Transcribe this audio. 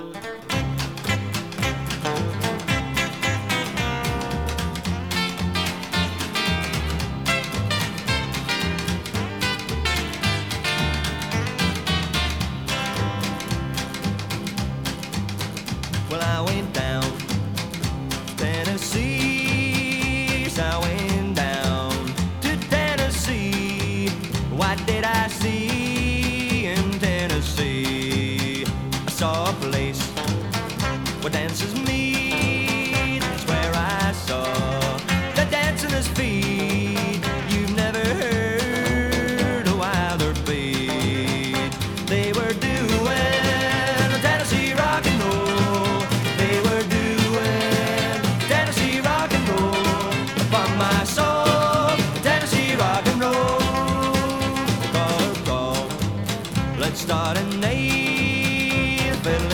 Well, I went down Tennessee. Yes, I went down to Tennessee. What did I see in Tennessee? I saw a place where dancers meet. That's where I saw the dancing feet. You've never heard a wilder beat. They were doing Tennessee rock and roll. They were doing Tennessee rock and roll. Upon my soul, Tennessee rock and roll. Call her call. Let's start a native.